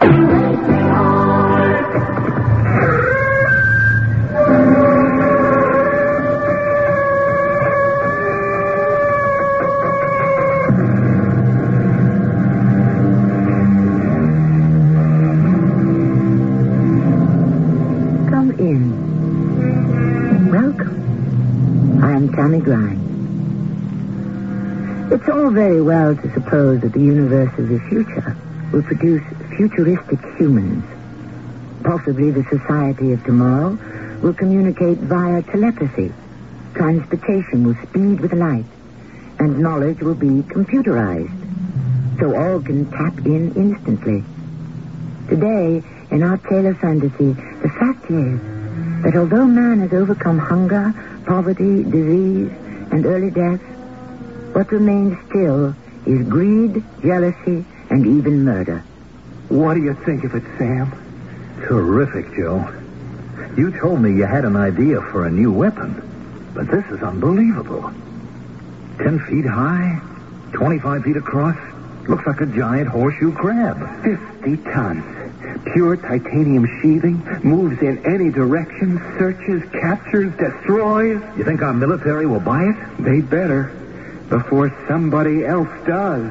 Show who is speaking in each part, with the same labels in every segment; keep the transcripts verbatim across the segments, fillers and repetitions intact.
Speaker 1: It's all very well to suppose that the universe of the future will produce futuristic humans. Possibly the society of tomorrow will communicate via telepathy. Transportation will speed with light, and knowledge will be computerized, so all can tap in instantly. Today, in our tale of fantasy, the fact is that although man has overcome hunger, poverty, disease, and early death, what remains still is greed, jealousy, and even murder.
Speaker 2: What do you think of it, Sam?
Speaker 3: Terrific, Joe. You told me you had an idea for a new weapon, but this is unbelievable. Ten feet high, twenty-five feet across, looks like a giant horseshoe crab.
Speaker 2: Fifty tons. Pure titanium sheathing, moves in any direction, searches, captures, destroys.
Speaker 3: You think our military will buy it?
Speaker 2: They better, before somebody else does.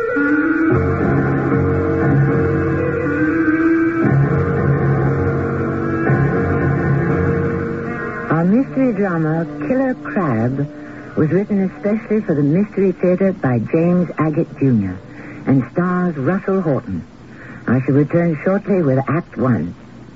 Speaker 1: Our mystery drama, Killer Crab, was written especially for the Mystery Theater by James Agate Junior and stars Russell Horton. I shall return shortly with Act One.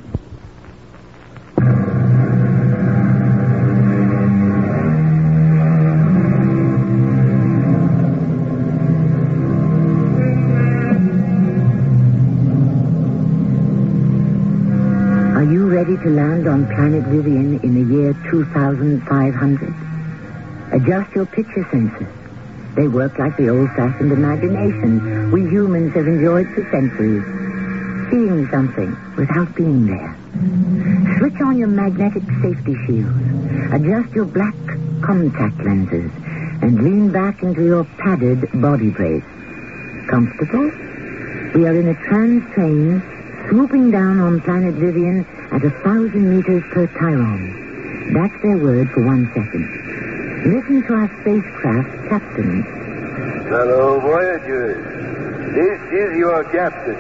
Speaker 1: Are you ready to land on planet Vivian in the year two thousand five hundred? Adjust your picture sensors. They work like the old-fashioned imagination we humans have enjoyed for centuries. Seeing something without being there. Switch on your magnetic safety shields. Adjust your black contact lenses and lean back into your padded body brace. Comfortable? We are in a trans train swooping down on planet Vivian at a thousand meters per Chiron. That's their word for one second. Listen to our spacecraft captain.
Speaker 4: Hello, Voyagers. This is your captain.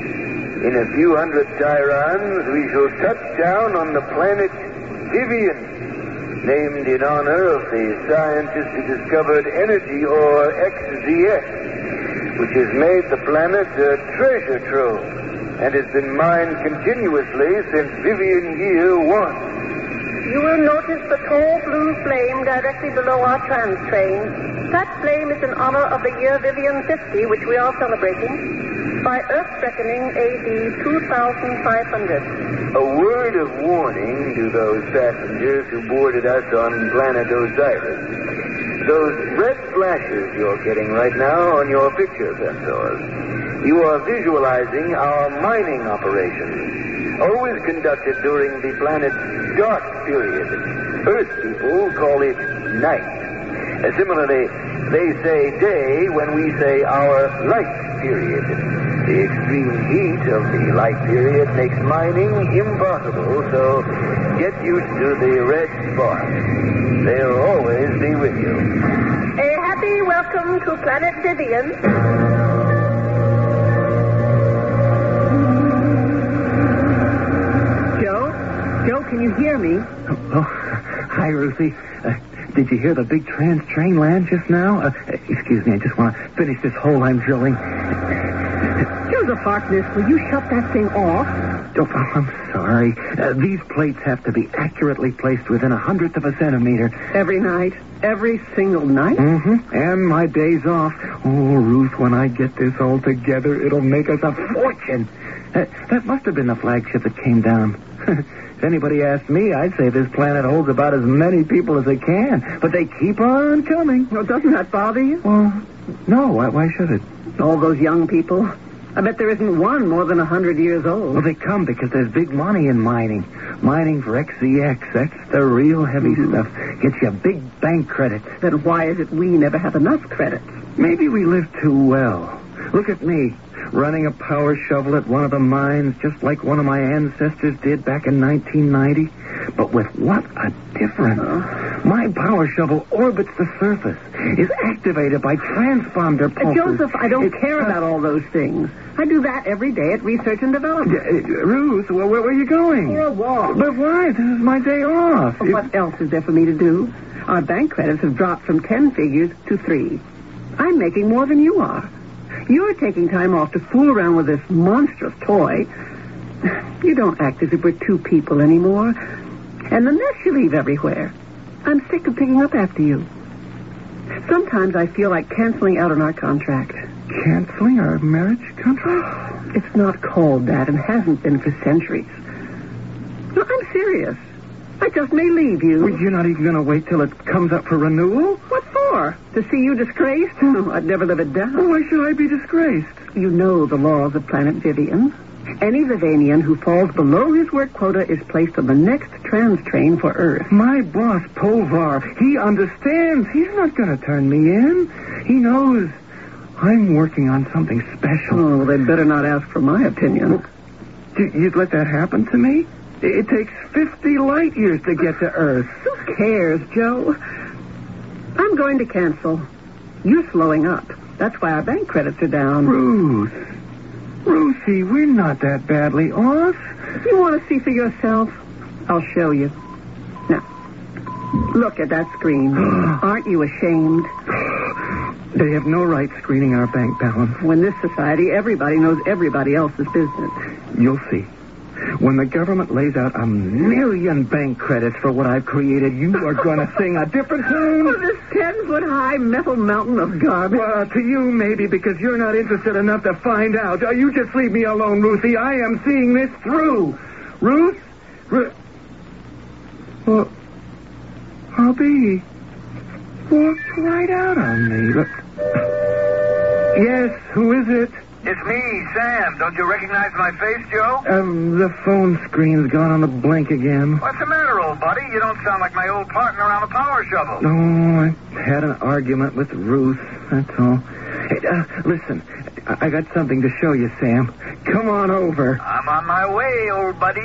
Speaker 4: In a few hundred Chirons, we shall touch down on the planet Vivian, named in honor of the scientist who discovered energy, or X Z X, which has made the planet a treasure trove and has been mined continuously since Vivian Year One.
Speaker 5: You will notice the tall blue flame directly below our trans train. That flame is in honor of the year Vivian fifty, which we are celebrating, by Earth's reckoning A D two thousand five hundred.
Speaker 4: A word of warning to those passengers who boarded us on planet Osiris. Those red flashes you're getting right now on your picture sensors, you are visualizing our mining operations, always conducted during the planet's dark period. Earth people call it night. Uh, similarly, they say day when we say our light period. The extreme heat of the light period makes mining impossible, so get used to the red sparks. They'll always be with you.
Speaker 5: A happy welcome to planet Vivian.
Speaker 2: Joe? Joe, can you hear me? Oh, oh hi, Ruthie. Uh, did you hear the big trans train land just now? Uh, excuse me, I just want to finish this hole I'm drilling.
Speaker 5: Joseph Harkness, will you shut that thing off?
Speaker 2: Oh, I'm sorry. Uh, these plates have to be accurately placed within a hundredth of a centimeter.
Speaker 5: Every night? Every single night?
Speaker 2: Mm-hmm. And my days off. Oh, Ruth, when I get this all together, it'll make us a fortune. Uh, that must have been the flagship that came down. If anybody asked me, I'd say this planet holds about as many people as it can. But they keep on coming.
Speaker 5: Well, doesn't that bother you?
Speaker 2: Well, no. Why, why should it?
Speaker 5: All those young people. I bet there isn't one more than a hundred years old.
Speaker 2: Well, they come because there's big money in mining. Mining for X Z X. That's the real heavy mm-hmm. stuff. Gets you big bank credits.
Speaker 5: Then why is it we never have enough credits?
Speaker 2: Maybe we live too well. Look at me. running a power shovel at one of the mines, just like one of my ancestors did back in nineteen ninety. But with what a difference. Uh, my power shovel orbits the surface, is activated by transponder pulses.
Speaker 5: Uh, Joseph, I don't it, care uh, about all those things. I do that every day at Research and Development.
Speaker 2: Uh, Ruth, where, where are you going?
Speaker 5: For a walk.
Speaker 2: But why? This is my day off.
Speaker 5: Well, what else is there for me to do? Our bank credits have dropped from ten figures to three. I'm making more than you are. You're taking time off to fool around with this monstrous toy. You don't act as if we're two people anymore. And the mess you leave everywhere. I'm sick of picking up after you. Sometimes I feel like canceling out on our contract.
Speaker 2: Canceling our marriage contract?
Speaker 5: It's not called that and hasn't been for centuries. No, I'm serious. I just may leave you.
Speaker 2: Well, you're not even going to wait till it comes up for renewal?
Speaker 5: What for? To see you disgraced? Oh, I'd never live it down.
Speaker 2: Well, why should I be disgraced?
Speaker 5: You know the laws of Planet Vivian. Any Vivianian who falls below his work quota is placed on the next trans train for Earth.
Speaker 2: My boss, Povar, he understands. He's not going to turn me in. He knows I'm working on something special.
Speaker 5: Oh, they'd better not ask for my opinion.
Speaker 2: Well, you'd let that happen to me? It takes fifty light years to get to Earth.
Speaker 5: Who cares, Joe? I'm going to cancel. You're slowing up. That's why our bank credits are down.
Speaker 2: Ruth. Ruthie, we're not that badly off.
Speaker 5: You want to see for yourself? I'll show you. Now, look at that screen. Aren't you ashamed?
Speaker 2: They have no right screening our bank balance.
Speaker 5: When this society, everybody knows everybody else's business.
Speaker 2: You'll see. When the government lays out a million bank credits for what I've created, you are going to sing a different tune.
Speaker 5: Oh, this ten-foot-high metal mountain of garbage.
Speaker 2: Well, to you, maybe, because you're not interested enough to find out. Uh, you just leave me alone, Ruthie. I am seeing this through. Ruth? Ruth? Well, Hubby walked right out on me. Look. Yes, who is it?
Speaker 6: It's me, Sam. Don't you recognize my face, Joe?
Speaker 2: Um, the phone screen's gone on the blink again.
Speaker 6: What's the matter, old buddy? You don't sound like my old partner on the power shovel.
Speaker 2: Oh, I had an argument with Ruth, that's all. Hey, uh, listen, I-, I got something to show you, Sam. Come on over.
Speaker 6: I'm on my way, old buddy.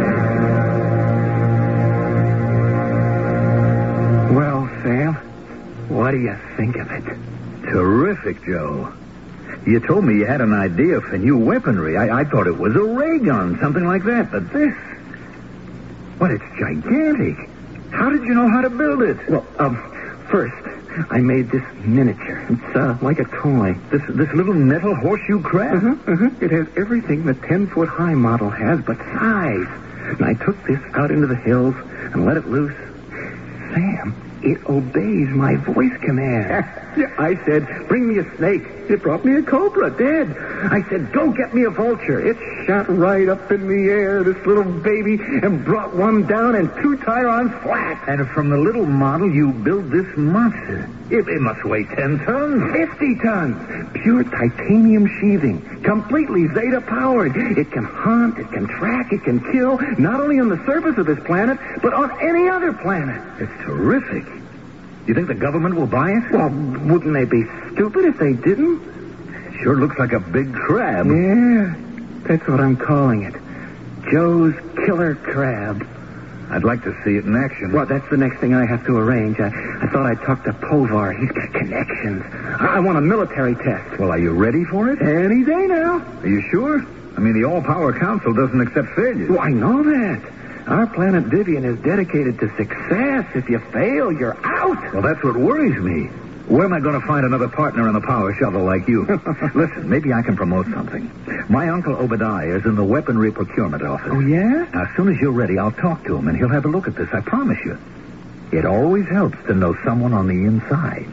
Speaker 2: Well, Sam, what do you think of it?
Speaker 3: Terrific, Joe. You told me you had an idea for new weaponry. I, I thought it was a ray gun, something like that. But this... Well, it's gigantic. How did you know how to build it?
Speaker 2: Well, um, first, I made this miniature. It's, uh, like a toy.
Speaker 3: This this little metal horseshoe crab?
Speaker 2: Uh-huh, uh-huh. It has everything the ten-foot-high model has, but size. And I took this out into the hills and let it loose. Sam, it obeys my voice command. Yeah, I said, bring me a snake. It brought me a cobra, dead. I said, go get me a vulture. It shot right up in the air, this little baby, and brought one down and two Tyrons flat.
Speaker 3: And from the little model, you built this monster. It, it must weigh ten tons.
Speaker 2: Fifty tons. Pure titanium sheathing. Completely Zeta-powered. It can hunt, it can track, it can kill, not only on the surface of this planet, but on any other planet.
Speaker 3: It's terrific. You think the government will buy it?
Speaker 2: Well, wouldn't they be stupid if they didn't?
Speaker 3: Sure looks like a big crab.
Speaker 2: Yeah, that's what I'm calling it. Joe's Killer Crab.
Speaker 3: I'd like to see it in action.
Speaker 2: Well, that's the next thing I have to arrange. I, I thought I'd talk to Povar. He's got connections. I, I want a military test.
Speaker 3: Well, are you ready for it?
Speaker 2: Any day now.
Speaker 3: Are you sure? I mean, the All-Power Council doesn't accept failures.
Speaker 2: Well, I know that. Our planet Vivian is dedicated to success. If you fail, you're out.
Speaker 3: Well, that's what worries me. Where am I going to find another partner on the power shovel like you? Listen, maybe I can promote something. My Uncle Obadiah is in the weaponry procurement office.
Speaker 2: Oh, yeah?
Speaker 3: Now, as soon as you're ready, I'll talk to him, and he'll have a look at this, I promise you. It always helps to know someone on the inside.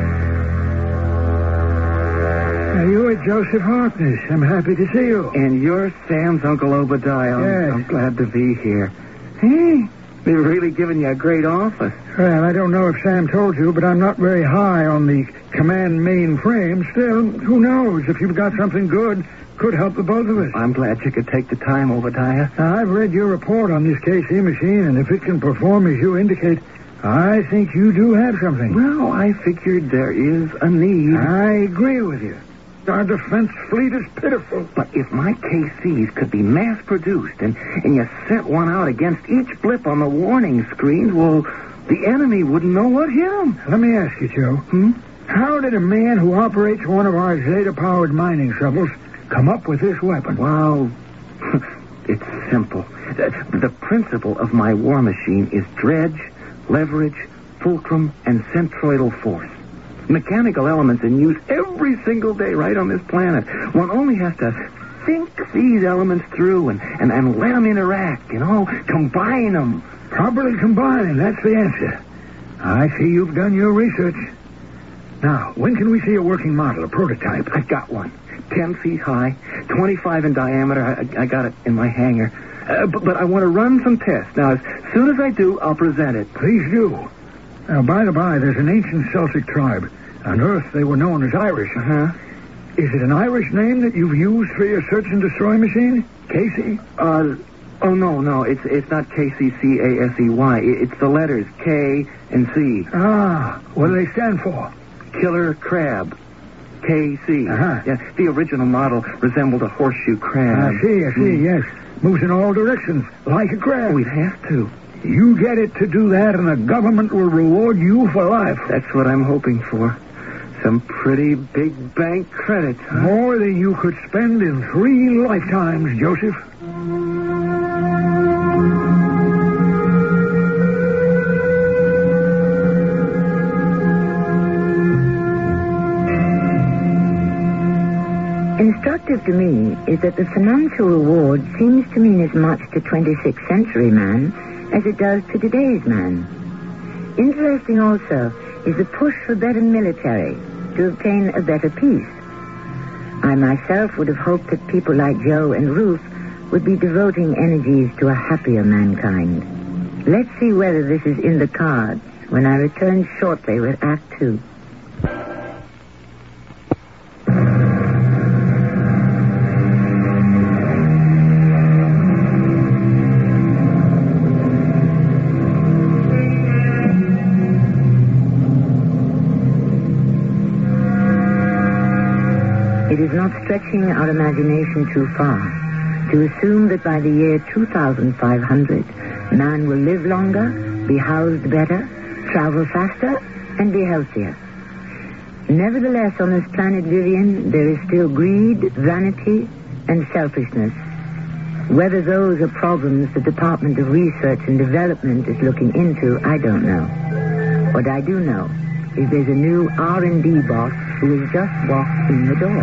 Speaker 7: Now, you are Joseph Harkness. I'm happy to see you.
Speaker 2: And you're Sam's Uncle Obadiah. I'm,
Speaker 7: Yes.
Speaker 2: I'm glad to be here. Hey, they've really given you a great office.
Speaker 7: Well, I don't know if Sam told you, but I'm not very high on the command mainframe. Still, who knows? If you've got something good, could help the both of us.
Speaker 2: I'm glad you could take the time, Obadiah.
Speaker 7: Now, I've read your report on this K C machine, and if it can perform as you indicate, I think you do have something.
Speaker 2: Well, I figured there is a need.
Speaker 7: I agree with you. Our defense fleet is pitiful.
Speaker 2: But if my K Cs could be mass-produced and, and you sent one out against each blip on the warning screens, well, the enemy wouldn't know what hit them.
Speaker 7: Let me ask you, Joe.
Speaker 2: Hmm?
Speaker 7: How did a man who operates one of our Zeta-powered mining shovels come up with this weapon?
Speaker 2: Well, it's simple. The, the principle of my war machine is dredge, leverage, fulcrum, and centroidal force. Mechanical elements in use every single day right on this planet. One only has to think these elements through and, and, and let them interact, you know, combine them.
Speaker 7: Properly combined, that's the answer. I see you've done your research. Now, when can we see a working model, a prototype?
Speaker 2: I've got one. Ten feet high, twenty-five in diameter. I, I got it in my hangar. Uh, but, but I want to run some tests. Now, as soon as I do, I'll present it.
Speaker 7: Please do. Now, by the by, there's an ancient Celtic tribe. On Earth, they were known as Irish.
Speaker 2: Uh-huh.
Speaker 7: Is it an Irish name that you've used for your search and destroy machine? Casey?
Speaker 2: Uh, oh, no, no. It's it's not K C C A S E Y. It's the letters K and C.
Speaker 7: Ah, what do they stand for?
Speaker 2: Killer crab. K C.
Speaker 7: Uh-huh.
Speaker 2: Yeah, the original model resembled a horseshoe crab.
Speaker 7: I see, I see, mm. yes. Moves in all directions, like a crab.
Speaker 2: We'd have to.
Speaker 7: You get it to do that, and the government will reward you for life.
Speaker 2: That's what I'm hoping for. Some pretty big bank credit. Huh?
Speaker 7: More than you could spend in three lifetimes, Joseph.
Speaker 1: Instructive to me is that the financial reward seems to mean as much to twenty-sixth century man as it does to today's man. Interesting also is the push for better military to obtain a better peace. I myself would have hoped that people like Joe and Ruth would be devoting energies to a happier mankind. Let's see whether this is in the cards when I return shortly with Act Two. It is not stretching our imagination too far to assume that by the year two thousand five hundred, man will live longer, be housed better, travel faster, and be healthier. Nevertheless, on this planet Vivian, there is still greed, vanity, and selfishness. Whether those are problems the Department of Research and Development is looking into, I don't know. What I do know is there's a new R and D boss who has just walked in the door.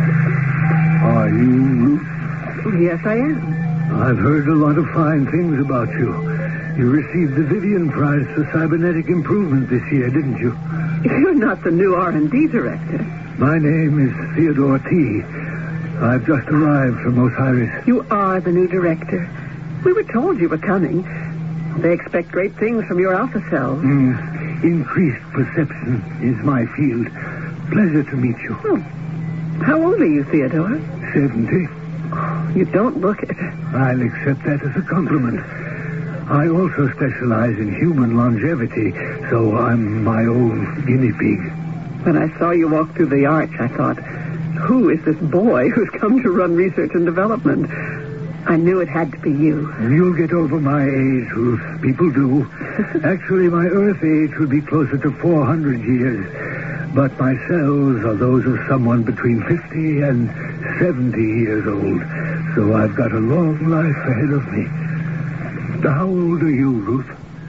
Speaker 3: Are you Ruth?
Speaker 1: Yes, I am.
Speaker 3: I've heard a lot of fine things about you. You received the Vivian Prize for Cybernetic Improvement this year, didn't you?
Speaker 8: You're not the new R and D director.
Speaker 3: My name is Theodore T. I've just arrived from Osiris.
Speaker 8: You are the new director. We were told you were coming. They expect great things from your alpha cells.
Speaker 3: Mm, increased perception is my field. Pleasure to meet you.
Speaker 8: Oh. How old are you, Theodore?
Speaker 3: Seventy.
Speaker 8: Oh, you don't look it.
Speaker 3: I'll accept that as a compliment. I also specialize in human longevity, so I'm my own guinea pig.
Speaker 8: When I saw you walk through the arch, I thought, who is this boy who's come to run research and development? I knew it had to be you.
Speaker 3: You'll get over my age, Ruth. People do. Actually, my Earth age would be closer to four hundred years. But my cells are those of someone between fifty and seventy years old. So I've got a long life ahead of me. How old are you, Ruth?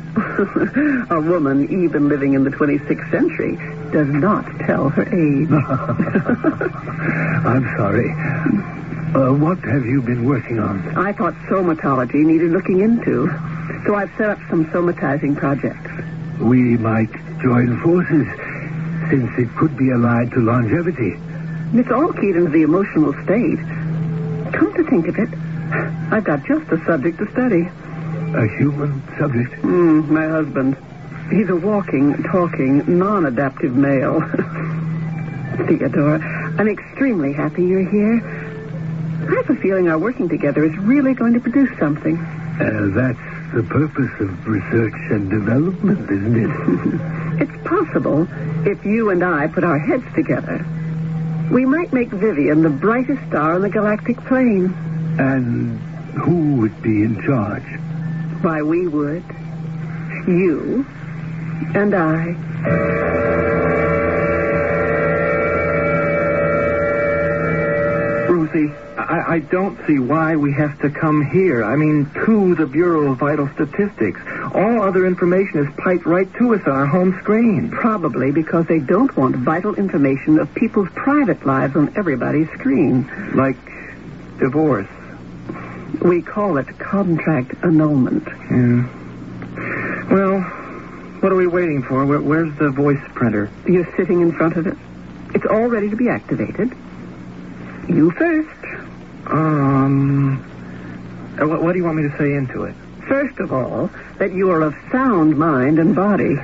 Speaker 8: A woman, even living in the twenty-sixth century, does not tell her age.
Speaker 3: I'm sorry. Uh, what have you been working on?
Speaker 8: I thought somatology needed looking into, so I've set up some somatizing projects.
Speaker 3: We might join forces, since it could be allied to longevity.
Speaker 8: It's all keyed into the emotional state. Come to think of it, I've got just the subject to study.
Speaker 3: A human subject?
Speaker 8: Mm, my husband. He's a walking, talking, non-adaptive male. Theodore, I'm extremely happy you're here. I have a feeling our working together is really going to produce something.
Speaker 3: Uh, that's the purpose of research and development, isn't it?
Speaker 8: It's possible if you and I put our heads together. We might make Vivian the brightest star on the galactic plane.
Speaker 3: And who would be in charge?
Speaker 8: Why, we would. You and I.
Speaker 2: Ruthie, I, I don't see why we have to come here. I mean, to the Bureau of Vital Statistics. All other information is piped right to us on our home screen.
Speaker 8: Probably because they don't want vital information of people's private lives on everybody's screen.
Speaker 2: Like divorce.
Speaker 8: We call it contract annulment.
Speaker 2: Yeah. Well, what are we waiting for? Where, where's the voice printer?
Speaker 8: You're sitting in front of it. It's all ready to be activated. You first.
Speaker 2: Um, uh, what, what do you want me to say into it?
Speaker 8: First of all, that you are of sound mind and body.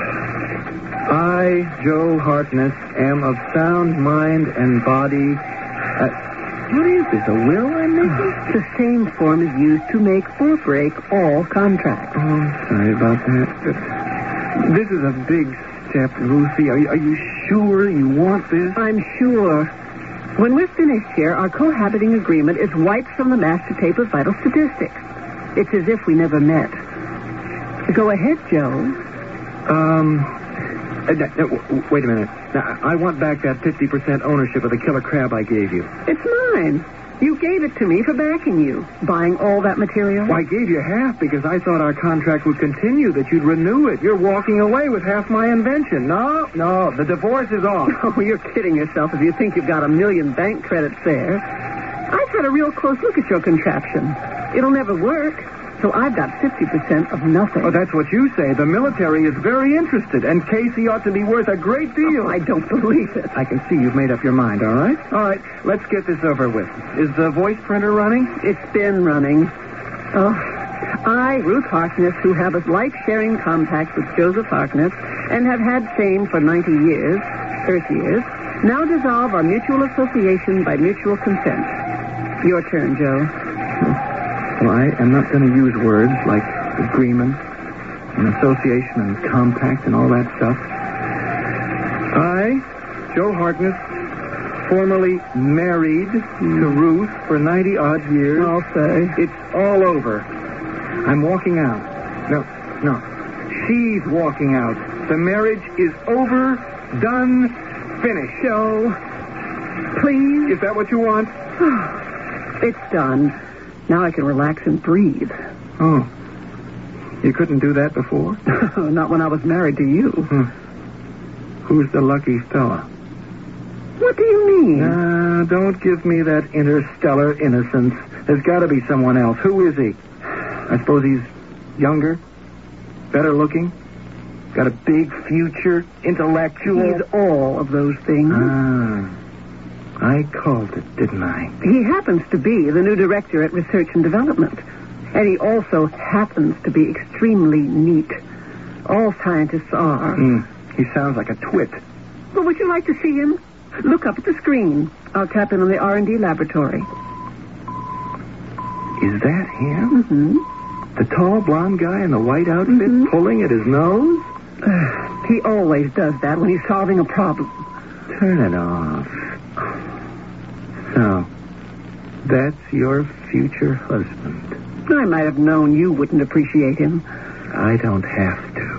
Speaker 2: I, Joe Harkness, am of sound mind and body. Uh, what is this, a will I'm making?
Speaker 8: The same form is used to make or break all contracts.
Speaker 2: Oh, sorry about that. This is a big step, Ruthie. Are you, are you sure you want this?
Speaker 8: I'm sure. When we're finished here, our cohabiting agreement is wiped from the master tape of Vital Statistics. It's as if we never met. Go ahead, Joe.
Speaker 2: Um, uh, no, no, wait a minute. Now, I want back that fifty percent ownership of the killer crab I gave you.
Speaker 8: It's mine. You gave it to me for backing you, buying all that material.
Speaker 2: Well, I gave you half because I thought our contract would continue, that you'd renew it. You're walking away with half my invention. No, no, the divorce is off.
Speaker 8: Oh, you're kidding yourself if you think you've got a million bank credits there. I've had a real close look at your contraption. It'll never work, so I've got fifty percent of nothing.
Speaker 2: Oh, that's what you say. The military is very interested, and Casey ought to be worth a great deal.
Speaker 8: Oh, I don't believe it.
Speaker 2: I can see you've made up your mind, all right? All right, let's get this over with. Is the voice printer running?
Speaker 8: It's been running. Oh, I, Ruth Harkness, who have a life-sharing compact with Joseph Harkness and have had same for ninety years, Earth years, now dissolve our mutual association by mutual consent. Your turn, Joe.
Speaker 2: Well, I am not going to use words like agreement and association and compact and all that stuff. I, Joe Harkness, formerly married mm. to Ruth for ninety-odd years.
Speaker 8: I'll say.
Speaker 2: It's all over. I'm walking out. No, no. She's walking out. The marriage is over, done, finished.
Speaker 8: Joe, please.
Speaker 2: Is that what you want?
Speaker 8: It's done. Now I can relax and breathe.
Speaker 2: Oh. You couldn't do that before?
Speaker 8: Not when I was married to you.
Speaker 2: Hmm. Who's the lucky fella?
Speaker 8: What do you mean?
Speaker 2: Uh, don't give me that interstellar innocence. There's got to be someone else. Who is he? I suppose he's younger, better looking, got a big future, intellectual.
Speaker 8: He's all of those things.
Speaker 2: Ah. I called it, didn't I?
Speaker 8: He happens to be the new director at Research and Development. And he also happens to be extremely neat. All scientists are.
Speaker 2: Mm, he sounds like a twit.
Speaker 8: Well, would you like to see him? Look up at the screen. I'll tap in on the R and D laboratory.
Speaker 2: Is that him?
Speaker 8: Mm-hmm.
Speaker 2: The tall blonde guy in the white outfit
Speaker 8: mm-hmm.
Speaker 2: pulling at his nose?
Speaker 8: He always does that when he's solving a problem.
Speaker 2: Turn it off. So, that's your future husband.
Speaker 8: I might have known you wouldn't appreciate him.
Speaker 2: I don't have to.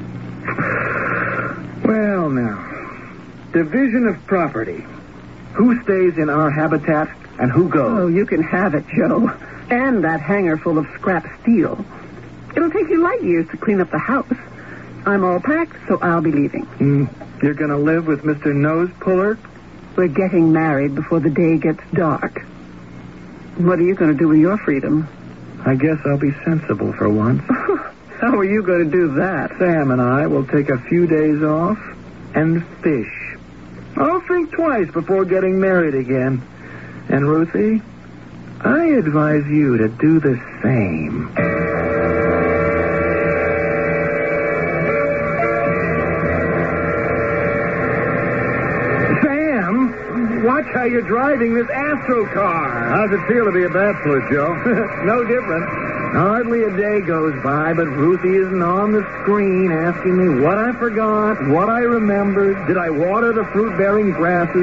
Speaker 2: Well, now, division of property. Who stays in our habitat and who goes?
Speaker 8: Oh, you can have it, Joe. And that hangar full of scrap steel. It'll take you light years to clean up the house. I'm all packed, so I'll be leaving.
Speaker 2: Mm, you're going to live with Mister Nose Puller?
Speaker 8: We're getting married before the day gets dark. What are you going to do with your freedom?
Speaker 2: I guess I'll be sensible for once.
Speaker 8: How are you going to do that?
Speaker 2: Sam and I will take a few days off and fish. I'll think twice before getting married again. And, Ruthie, I advise you to do the same. Sam, watch how you're driving this Astro car.
Speaker 3: How's it feel to be a bachelor, Joe?
Speaker 2: No different. Hardly a day goes by, but Ruthie isn't on the screen asking me what I forgot, what I remembered. Did I water the fruit-bearing grasses?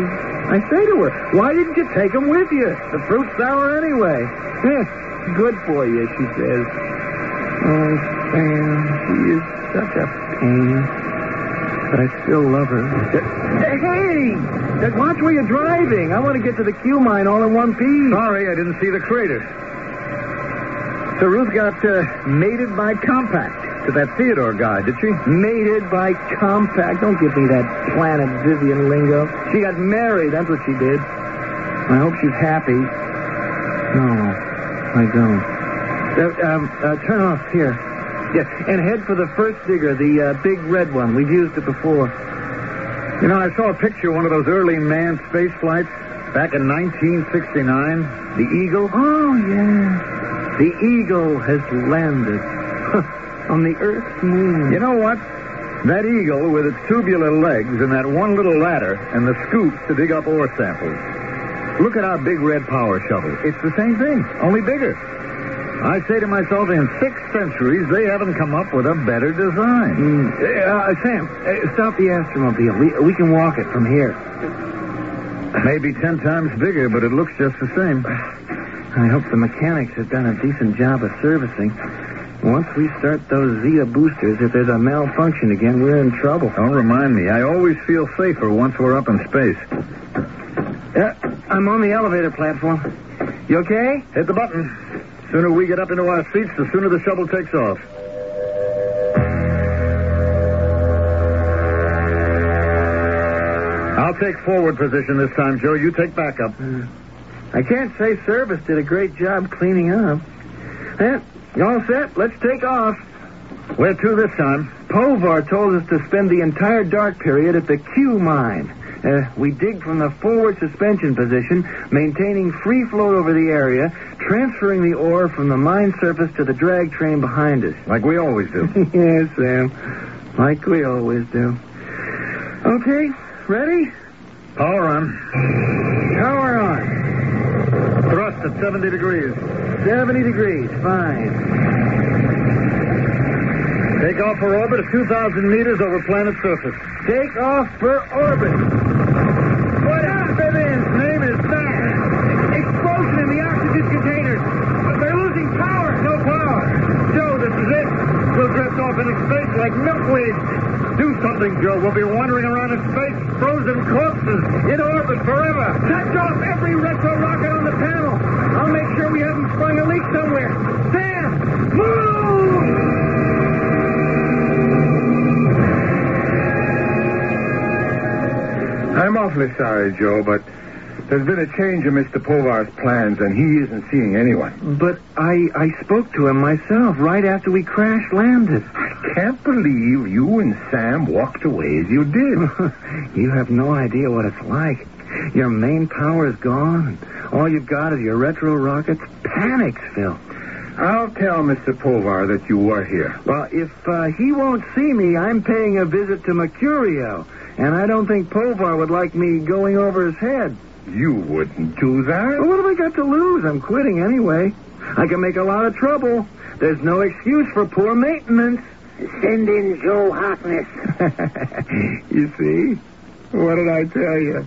Speaker 2: I say to her, why didn't you take them with you? The fruit's sour anyway. Good for you, she says. Oh, Sam, she is such a pain. But I still love her. Hey! Watch where you're driving. I want to get to the Q mine all in one piece.
Speaker 3: Sorry, I didn't see the crater. So Ruth got uh, mated by compact to that Theodore guy, did she?
Speaker 2: Mated by compact. Don't give me that Planet Vivian lingo. She got married. That's what she did. I hope she's happy. No, I don't. Uh, um, uh, turn off here. Yeah, and head for the first digger, the uh, big red one. We've used it before.
Speaker 3: You know, I saw a picture of one of those early manned space flights back in nineteen sixty-nine. The Eagle.
Speaker 2: Oh, yeah. The Eagle has landed on the Earth's moon.
Speaker 3: You know what? That Eagle with its tubular legs and that one little ladder and the scoops to dig up ore samples. Look at our big red power shovel. It's the same thing, only bigger. I say to myself, in six centuries, they haven't come up with a better design.
Speaker 2: Mm. Uh, Sam, uh, stop the Astromobile. We, we can walk it from here.
Speaker 3: Maybe ten times bigger, but it looks just the same.
Speaker 2: I hope the mechanics have done a decent job of servicing. Once we start those Zeta boosters, if there's a malfunction again, we're in trouble.
Speaker 3: Don't remind me. I always feel safer once we're up in space.
Speaker 2: Yeah, I'm on the elevator platform. You okay?
Speaker 3: Hit the button. The sooner we get up into our seats, the sooner the shuttle takes off. I'll take forward position this time, Joe. You take backup.
Speaker 2: Uh, I can't say service did a great job cleaning up. Eh, you all set? Let's take off.
Speaker 3: Where to this time?
Speaker 2: Povar told us to spend the entire dark period at the Q mine. Uh, we dig from the forward suspension position, maintaining free float over the area, transferring the ore from the mine surface to the drag train behind us.
Speaker 3: Like we always do.
Speaker 2: Yes, Sam. Like we always do. Okay, ready?
Speaker 3: Power on.
Speaker 2: Power on.
Speaker 3: Thrust at seventy degrees.
Speaker 2: seventy degrees, fine.
Speaker 3: Take off for orbit at two thousand meters over planet surface.
Speaker 2: Take off for orbit.
Speaker 3: What is Vivian's name is that?
Speaker 2: Explosion in the oxygen containers. They're losing power.
Speaker 3: No power. Joe, this is it. We'll drift off into space like milkweed. Do something, Joe. We'll be wandering around in space, frozen corpses, in orbit forever.
Speaker 2: Touch off every retro rocket on the panel. I'll make sure we haven't sprung a leak somewhere. Sam, move!
Speaker 9: I'm awfully sorry, Joe, but there's been a change in Mister Povar's plans, and he isn't seeing anyone.
Speaker 2: But I, I spoke to him myself right after we crash landed.
Speaker 9: I can't believe you and Sam walked away as you did.
Speaker 2: You have no idea what it's like. Your main power is gone. All you've got is your retro rockets. Panic's, Phil.
Speaker 9: I'll tell Mister Povar that you were here.
Speaker 2: Well, if uh, he won't see me, I'm paying a visit to Mercurio. And I don't think Povar would like me going over his head.
Speaker 9: You wouldn't do that?
Speaker 2: Well, what have I got to lose? I'm quitting anyway. I can make a lot of trouble. There's no excuse for poor maintenance.
Speaker 1: Send in Joe Harkness.
Speaker 2: You see? What did I tell you?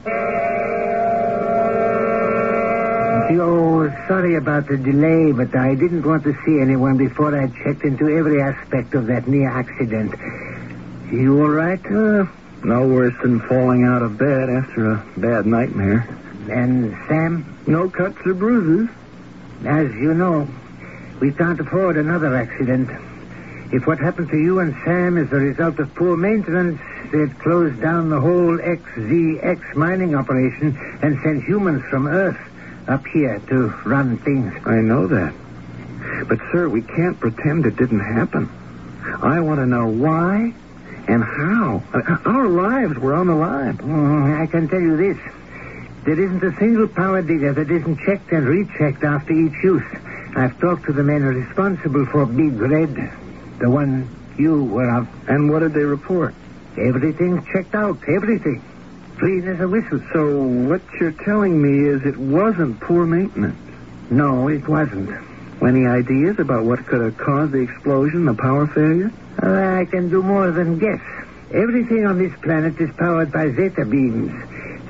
Speaker 1: Joe, sorry about the delay, but I didn't want to see anyone before I checked into every aspect of that near accident. You all right?
Speaker 2: Uh, no worse than falling out of bed after a bad nightmare.
Speaker 1: And Sam?
Speaker 2: No cuts or bruises.
Speaker 1: As you know, we can't afford another accident. If what happened to you and Sam is the result of poor maintenance, they'd close down the whole X Z X mining operation and send humans from Earth up here to run things.
Speaker 2: I know that. But, sir, we can't pretend it didn't happen. I want to know why and how. Our lives were on the line.
Speaker 1: Mm, I can tell you this. There isn't a single power digger that isn't checked and rechecked after each use. I've talked to the men responsible for Big Red, the one you were of.
Speaker 2: And what did they report?
Speaker 1: Everything's checked out, everything. Clean as a whistle.
Speaker 2: So what you're telling me is it wasn't poor maintenance?
Speaker 1: No, it wasn't.
Speaker 2: Any ideas about what could have caused the explosion, the power failure?
Speaker 1: Uh, I can do more than guess. Everything on this planet is powered by zeta beams.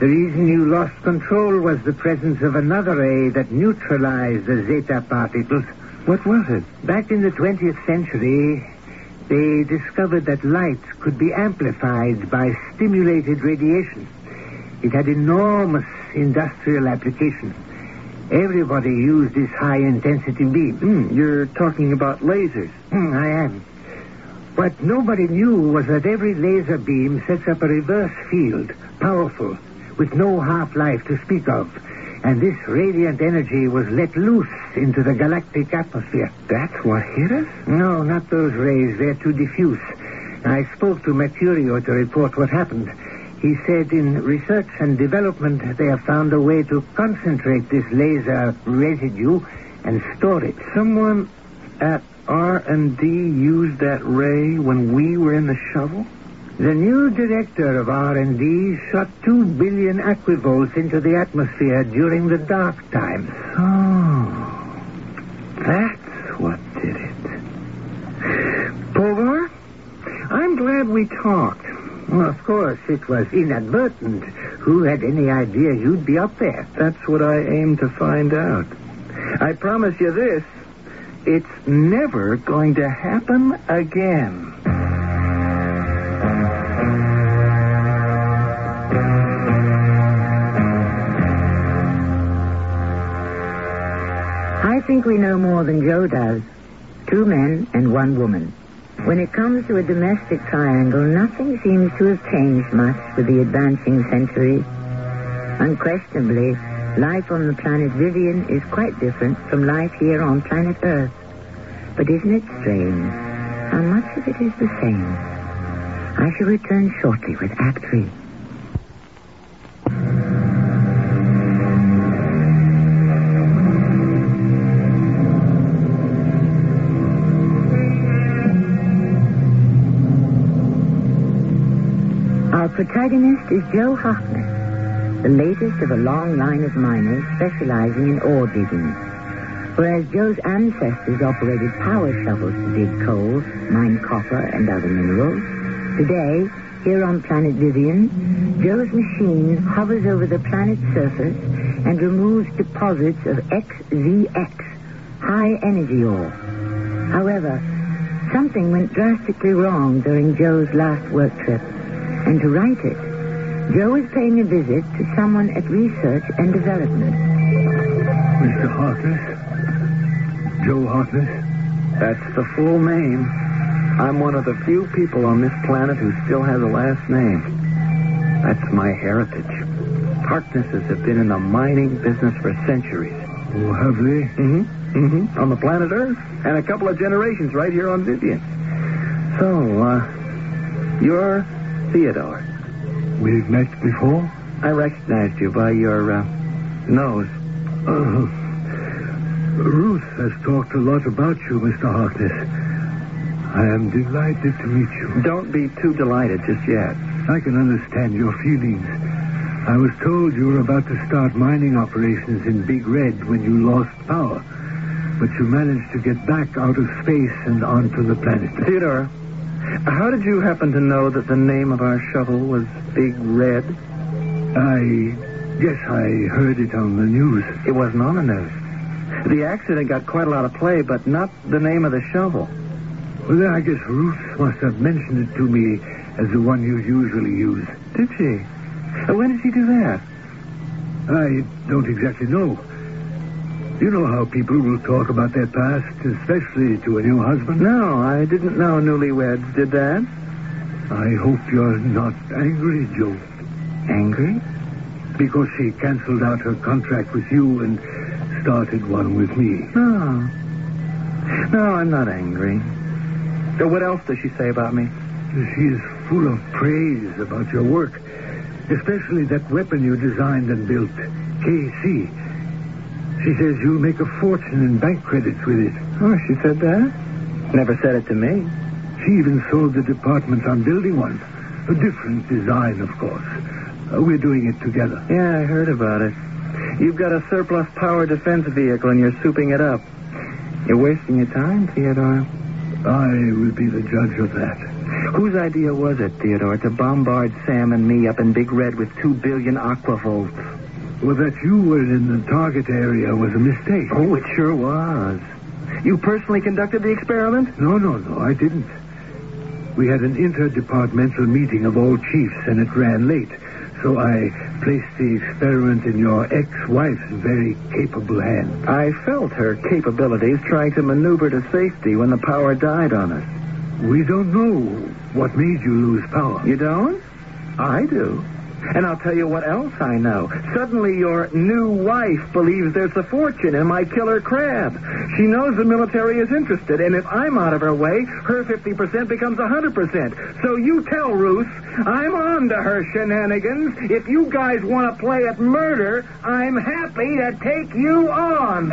Speaker 10: The reason you lost control was the presence of another ray that neutralized the zeta particles.
Speaker 2: What was it?
Speaker 10: Back in the twentieth century, they discovered that light could be amplified by stimulated radiation. It had enormous industrial applications. Everybody used this high-intensity beam.
Speaker 2: Mm, you're talking about lasers.
Speaker 10: Mm, I am. What nobody knew was that every laser beam sets up a reverse field, powerful, with no half-life to speak of. And this radiant energy was let loose into the galactic atmosphere.
Speaker 2: That's what hit us?
Speaker 10: No, not those rays. They're too diffuse. I spoke to Mercurio to report what happened. He said in research and development they have found a way to concentrate this laser residue and store it.
Speaker 2: Someone at R and D used that ray when we were in the shovel?
Speaker 10: The new director of R and D shot two billion aquivolts into the atmosphere during the dark times.
Speaker 2: Oh, that's what did it. Povar, I'm glad we talked.
Speaker 10: Well, of course, it was inadvertent. Who had any idea you'd be up there?
Speaker 2: That's what I aim to find out. I promise you this, it's never going to happen again.
Speaker 1: I think we know more than Joe does. Two men and one woman. When it comes to a domestic triangle, nothing seems to have changed much with the advancing centuries. Unquestionably, life on the planet Vivian is quite different from life here on planet Earth. But isn't it strange how much of it is the same? I shall return shortly with Act Three. Our protagonist is Joe Harkness, the latest of a long line of miners specializing in ore digging. Whereas Joe's ancestors operated power shovels to dig coal, mine copper, and other minerals, today, here on planet Vivian, Joe's machine hovers over the planet's surface and removes deposits of X Z X, high-energy ore. However, something went drastically wrong during Joe's last work trip. And to right it, Joe is paying a visit to someone at Research and Development.
Speaker 3: Mister Harkness? Joe Harkness?
Speaker 2: That's the full name. I'm one of the few people on this planet who still has a last name. That's my heritage. Harknesses have been in the mining business for centuries.
Speaker 3: Oh, have they?
Speaker 2: Mm-hmm. Mm-hmm. On the planet Earth. And a couple of generations right here on Vivian. So, uh, you're Theodore.
Speaker 3: We've met before?
Speaker 2: I recognized you by your, uh, nose.
Speaker 3: Uh, Ruth has talked a lot about you, Mister Harkness. I am delighted to meet you.
Speaker 2: Don't be too delighted just yet.
Speaker 3: I can understand your feelings. I was told you were about to start mining operations in Big Red when you lost power. But you managed to get back out of space and onto the planet.
Speaker 2: Theodore, how did you happen to know that the name of our shovel was Big Red?
Speaker 3: I guess I heard it on the news.
Speaker 2: It wasn't on the news. The accident got quite a lot of play, but not the name of the shovel.
Speaker 3: Well, then I guess Ruth must have mentioned it to me as the one you usually use.
Speaker 2: Did she? Uh, when did she do that?
Speaker 3: I don't exactly know. You know how people will talk about their past, especially to a new husband?
Speaker 2: No, I didn't know newlyweds did that.
Speaker 3: I hope you're not angry, Joe.
Speaker 2: Angry?
Speaker 3: Because she canceled out her contract with you and started one with me.
Speaker 2: No. No, I'm not angry. So what else does she say about me?
Speaker 3: She is full of praise about your work, especially that weapon you designed and built, K C. She says you'll make a fortune in bank credits with it.
Speaker 2: Oh, she said that? Never said it to me.
Speaker 3: She even sold the department on building one. A different design, of course. Uh, we're doing it together.
Speaker 2: Yeah, I heard about it. You've got a surplus power defense vehicle and you're souping it up. You're wasting your time, Theodore.
Speaker 7: I will be the judge of that.
Speaker 2: Whose idea was it, Theodore, to bombard Sam and me up in Big Red with two billion aquavolts?
Speaker 7: Well, that you were in the target area was a mistake.
Speaker 2: Oh, it sure was. You personally conducted the experiment?
Speaker 7: No, no, no, I didn't. We had an interdepartmental meeting of all chiefs, and it ran late. So I placed the experiment in your ex-wife's very capable hands.
Speaker 2: I felt her capabilities trying to maneuver to safety when the power died on us.
Speaker 7: We don't know what made you lose power.
Speaker 2: You don't? I do. And I'll tell you what else I know. Suddenly your new wife believes there's a fortune in my killer crab. She knows the military is interested, and if I'm out of her way, her fifty percent becomes one hundred percent. So you tell Ruth, I'm on to her shenanigans. If you guys want to play at murder, I'm happy to take you on.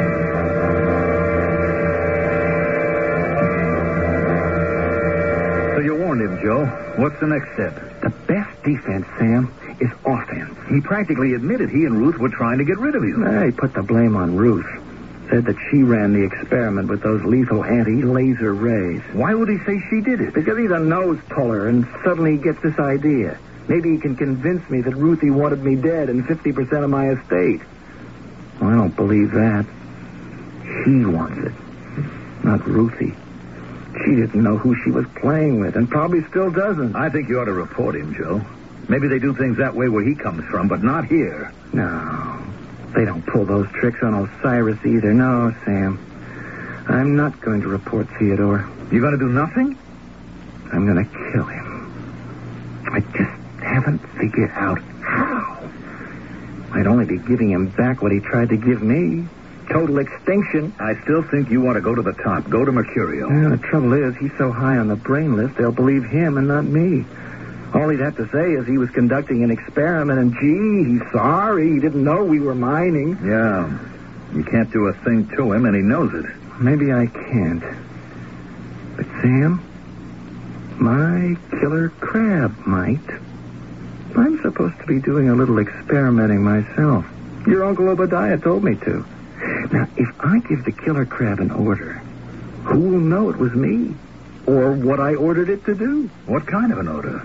Speaker 3: So you warned him, Joe. What's the next step?
Speaker 2: The best defense, Sam, is offense.
Speaker 3: He practically admitted he and Ruth were trying to get rid of you.
Speaker 2: I put the blame on Ruth. Said that she ran the experiment with those lethal anti-laser rays.
Speaker 3: Why would he say she did it?
Speaker 2: Because he's a nose puller, and suddenly he gets this idea. Maybe he can convince me that Ruthie wanted me dead and fifty percent of my estate. Well, I don't believe that. He wants it, not Ruthie. She didn't know who she was playing with, and probably still doesn't.
Speaker 3: I think you ought to report him, Joe. Maybe they do things that way where he comes from, but not here.
Speaker 2: No, they don't pull those tricks on Osiris either. No, Sam. I'm not going to report Theodore.
Speaker 3: You're going to do nothing?
Speaker 2: I'm going to kill him. I just haven't figured out how. I'd only be giving him back what he tried to give me. Total extinction.
Speaker 3: I still think you want to go to the top. Go to Mercurio.
Speaker 2: Yeah, the trouble is, he's so high on the brain list, they'll believe him and not me. All he'd have to say is he was conducting an experiment, and gee, he's sorry. He didn't know we were mining.
Speaker 3: Yeah. You can't do a thing to him, and he knows it.
Speaker 2: Maybe I can't. But, Sam, my killer crab might. I'm supposed to be doing a little experimenting myself. Your Uncle Obadiah told me to. Now, if I give the killer crab an order, who will know it was me? Or what I ordered it to do?
Speaker 3: What kind of an order?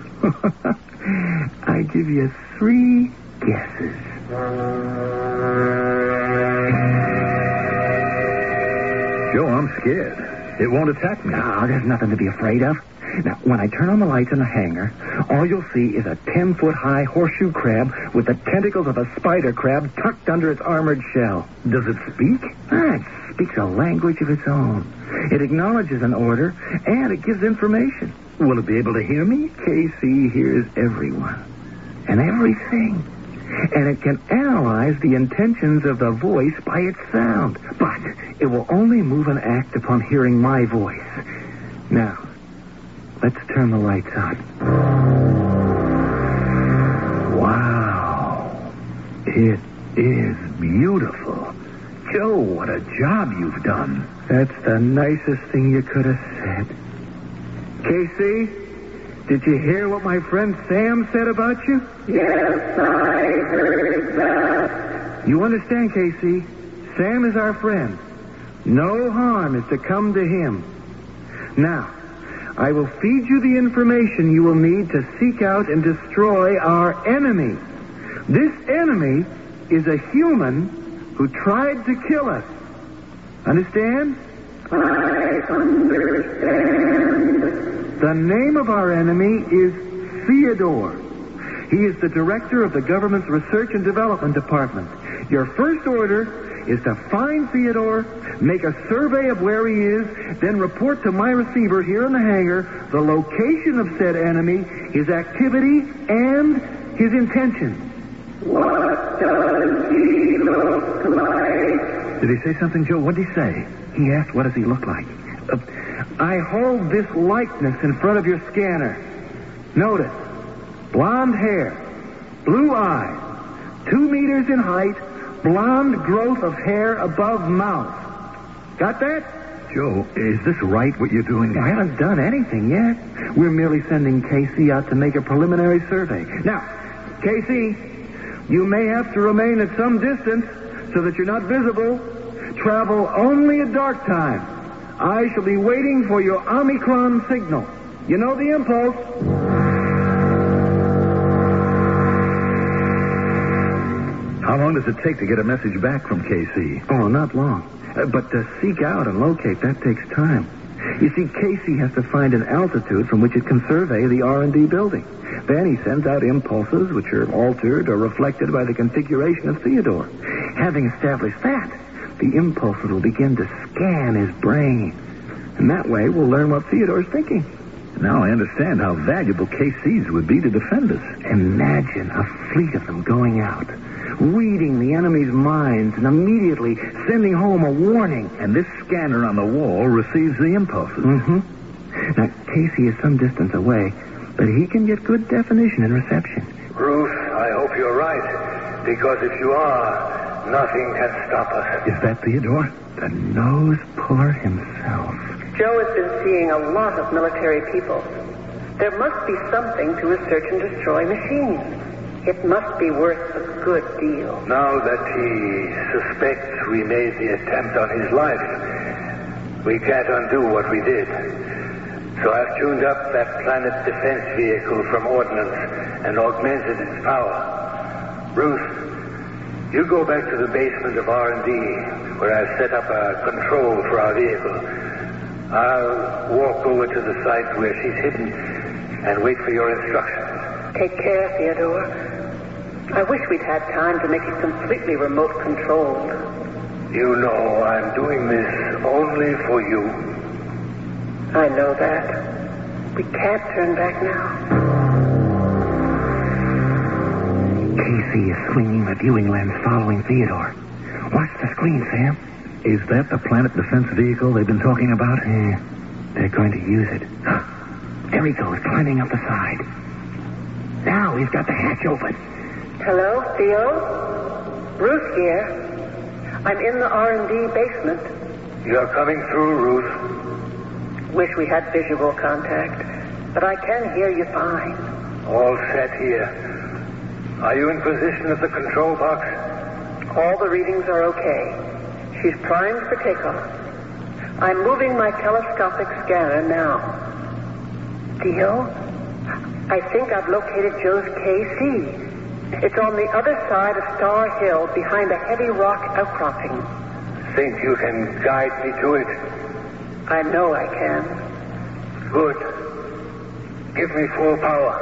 Speaker 2: I give you three guesses.
Speaker 3: Joe, I'm scared. It won't attack me.
Speaker 2: No, there's nothing to be afraid of. Now, when I turn on the lights in the hangar, all you'll see is a ten-foot-high horseshoe crab with the tentacles of a spider crab tucked under its armored shell.
Speaker 3: Does it speak?
Speaker 2: Ah, it speaks a language of its own. It acknowledges an order, and it gives information.
Speaker 3: Will it be able to hear me?
Speaker 2: K C hears everyone and everything. And it can analyze the intentions of the voice by its sound. But it will only move and act upon hearing my voice. Now, let's turn the lights on.
Speaker 3: Wow. It is beautiful. Joe, what a job you've done.
Speaker 2: That's the nicest thing you could have said. K C, did you hear what my friend Sam said about you?
Speaker 5: Yes, I heard that.
Speaker 2: You understand, K C? Sam is our friend. No harm is to come to him. Now, I will feed you the information you will need to seek out and destroy our enemy. This enemy is a human who tried to kill us. Understand?
Speaker 5: I understand.
Speaker 2: The name of our enemy is Theodore. He is the director of the government's research and development department. Your first order is to find Theodore, make a survey of where he is, then report to my receiver here in the hangar the location of said enemy, his activity, and his intentions.
Speaker 5: What does he look like?
Speaker 3: Did he say something, Joe? What did he say?
Speaker 2: He asked, what does he look like? Uh, I hold this likeness in front of your scanner. Notice, blonde hair, blue eyes, two meters in height, blonde growth of hair above mouth. Got that?
Speaker 3: Joe, is this right, what you're doing?
Speaker 2: I haven't done anything yet. We're merely sending K C out to make a preliminary survey. Now, K C, you may have to remain at some distance so that you're not visible. Travel only at dark time. I shall be waiting for your Omicron signal. You know the impulse.
Speaker 3: How long does it take to get a message back from K C?
Speaker 2: Oh, not long. Uh, but to seek out and locate, that takes time. You see, K C has to find an altitude from which it can survey the R and D building. Then he sends out impulses which are altered or reflected by the configuration of Theodore. Having established that, the impulses will begin to scan his brain. And that way we'll learn what Theodore's thinking.
Speaker 3: Now I understand how valuable K Cs would be to defend us.
Speaker 2: Imagine a fleet of them going out, reading the enemy's minds and immediately sending home a warning.
Speaker 3: And this scanner on the wall receives the impulses.
Speaker 2: Mm-hmm. Now, Casey is some distance away, but he can get good definition and reception.
Speaker 4: Ruth, I hope you're right, because if you are, nothing can stop us.
Speaker 3: Is that Theodore?
Speaker 2: The nose puller himself.
Speaker 5: Joe has been seeing a lot of military people. There must be something to a search and destroy machine. It must be worth a good deal.
Speaker 4: Now that he suspects we made the attempt on his life, we can't undo what we did. So I've tuned up that planet defense vehicle from Ordnance and augmented its power. Ruth, you go back to the basement of R and D, where I've set up a control for our vehicle. I'll walk over to the site where she's hidden and wait for your instructions.
Speaker 5: Take care, Theodore. I wish we'd had time to make it completely remote controlled.
Speaker 4: You know I'm doing this only for you.
Speaker 5: I know that. We can't turn back now.
Speaker 2: Casey is swinging the viewing lens following Theodore. Watch the screen, Sam.
Speaker 3: Is that the planet defense vehicle they've been talking about?
Speaker 2: Yeah. They're going to use it. There he goes, climbing up the side. Now he's got the hatch open.
Speaker 5: Hello, Theo? Ruth here. I'm in the R and D basement.
Speaker 4: You're coming through, Ruth.
Speaker 5: Wish we had visual contact, but I can hear you fine.
Speaker 4: All set here. Are you in position at the control box?
Speaker 5: All the readings are okay. She's primed for takeoff. I'm moving my telescopic scanner now. Theo, I think I've located Joe's K C. It's on the other side of Star Hill, behind a heavy rock outcropping.
Speaker 4: Think you can guide me to it?
Speaker 5: I know I can.
Speaker 4: Good. Give me full power.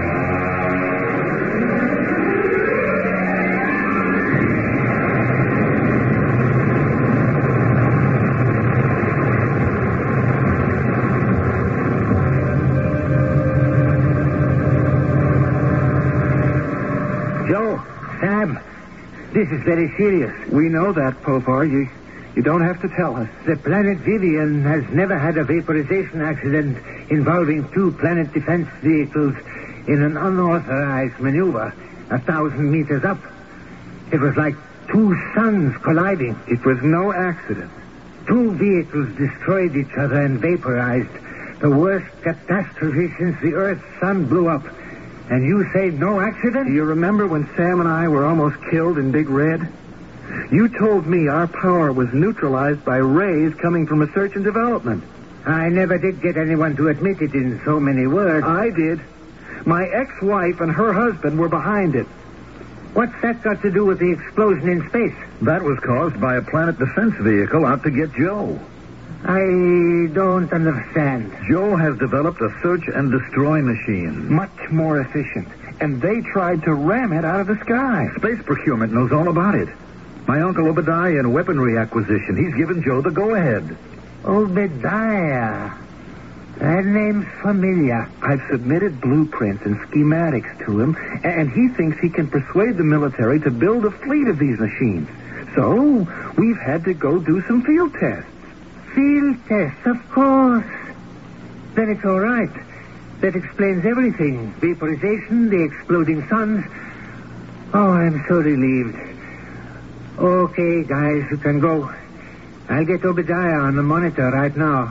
Speaker 10: Joe, Sam, this is very serious.
Speaker 2: We know that, Popar. You, you don't have to tell us.
Speaker 10: The planet Vivian has never had a vaporization accident involving two planet defense vehicles in an unauthorized maneuver a thousand meters up. It was like two suns colliding.
Speaker 2: It was no accident.
Speaker 10: Two vehicles destroyed each other and vaporized. The worst catastrophe since the Earth's sun blew up. And you say no accident?
Speaker 2: Do you remember when Sam and I were almost killed in Big Red? You told me our power was neutralized by rays coming from research and development.
Speaker 10: I never did get anyone to admit it in so many words.
Speaker 2: I did. My ex-wife and her husband were behind it.
Speaker 10: What's that got to do with the explosion in space?
Speaker 3: That was caused by a planet defense vehicle out to get Joe.
Speaker 10: I don't understand.
Speaker 3: Joe has developed a search and destroy machine.
Speaker 2: Much more efficient. And they tried to ram it out of the sky.
Speaker 3: Space procurement knows all about it. My Uncle Obadiah in weaponry acquisition, he's given Joe the go-ahead.
Speaker 10: Obadiah. That name's familiar.
Speaker 2: I've submitted blueprints and schematics to him, and he thinks he can persuade the military to build a fleet of these machines. So, we've had to go do some field tests.
Speaker 10: Field tests, of course. Then it's all right. That explains everything. Vaporization, the exploding suns. Oh, I'm so relieved. Okay, guys, you can go. I'll get Obadiah on the monitor right now.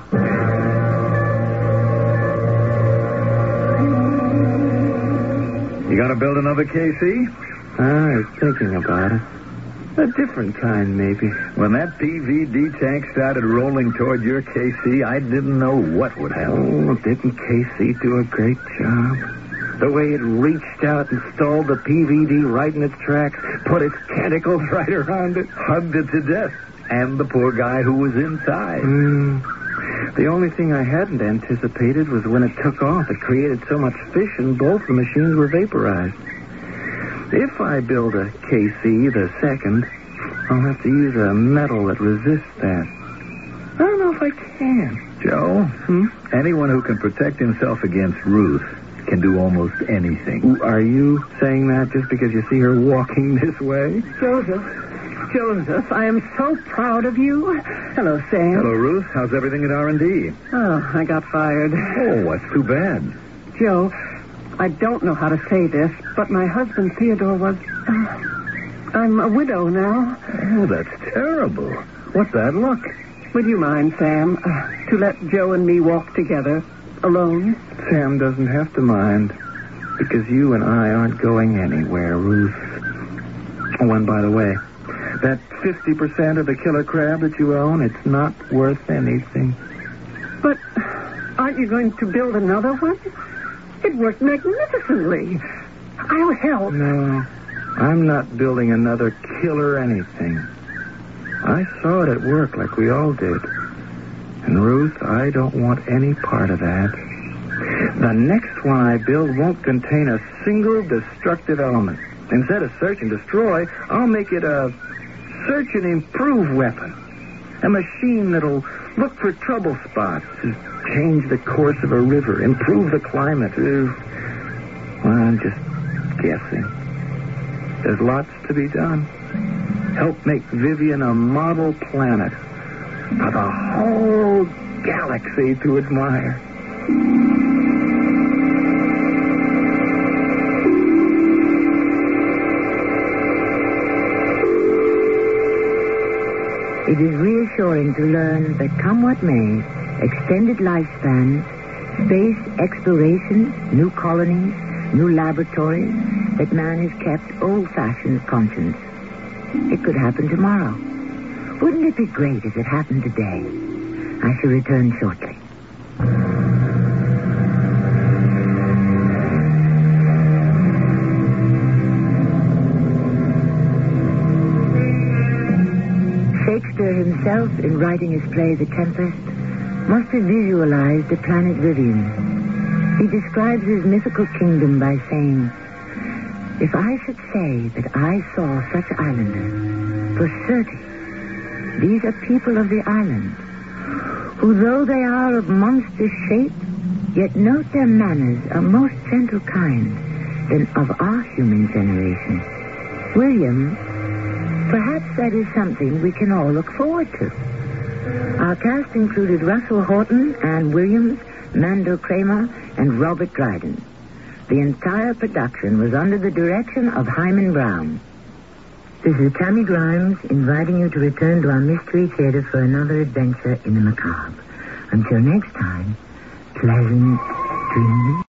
Speaker 3: You gonna build another K C?
Speaker 2: I was thinking about it. A different kind, maybe.
Speaker 3: When that P V D tank started rolling toward your K C, I didn't know what would happen.
Speaker 2: Oh, didn't K C do a great job? The way it reached out and stalled the P V D right in its tracks, put its tentacles right around it.
Speaker 3: Hugged it to death. And the poor guy who was inside.
Speaker 2: Mm. The only thing I hadn't anticipated was when it took off, it created so much fission, both the machines were vaporized. If I build a K C, the second, I'll have to use a metal that resists that. I don't know if I can.
Speaker 3: Joe,
Speaker 2: Hmm?
Speaker 3: anyone who can protect himself against Ruth can do almost anything.
Speaker 2: Are you saying that just because you see her walking this way?
Speaker 8: Joseph. Joseph, I am so proud of you. Hello, Sam.
Speaker 3: Hello, Ruth. How's everything at R and D?
Speaker 8: Oh, I got fired.
Speaker 3: Oh, that's too bad.
Speaker 8: Joe, I don't know how to say this, but my husband Theodore was... Uh, I'm a widow now.
Speaker 3: Oh, that's terrible. What's that look?
Speaker 8: Would you mind, Sam, uh, to let Joe and me walk together, alone?
Speaker 2: Sam doesn't have to mind, because you and I aren't going anywhere, Ruth. Oh, and by the way, that fifty percent of the killer crab that you own, it's not worth anything.
Speaker 8: But aren't you going to build another one? It worked magnificently. I'll help.
Speaker 2: No, I'm not building another killer anything. I saw it at work like we all did. And Ruth, I don't want any part of that. The next one I build won't contain a single destructive element. Instead of search and destroy, I'll make it a search and improve weapon. A machine that'll look for trouble spots, change the course of a river, improve the climate. Uh, well, I'm just guessing. There's lots to be done. Help make Vivian a model planet for the whole galaxy to admire.
Speaker 1: It is reassuring to learn that, come what may, extended lifespans, space exploration, new colonies, new laboratories, that man has kept old-fashioned conscience. It could happen tomorrow. Wouldn't it be great if it happened today? I shall return shortly. Shakespeare himself, in writing his play The Tempest, must have visualized the planet Vivian. He describes his mythical kingdom by saying, "If I should say that I saw such islanders, for certain, these are people of the island, who though they are of monstrous shape, yet note their manners are most gentle kind than of our human generation. William, perhaps that is something we can all look forward to." Our cast included Russell Horton, Ann Williams, Mando Kramer, and Robert Dryden. The entire production was under the direction of Hyman Brown. This is Tammy Grimes inviting you to return to our Mystery Theater for another adventure in the macabre. Until next time, pleasant dreams.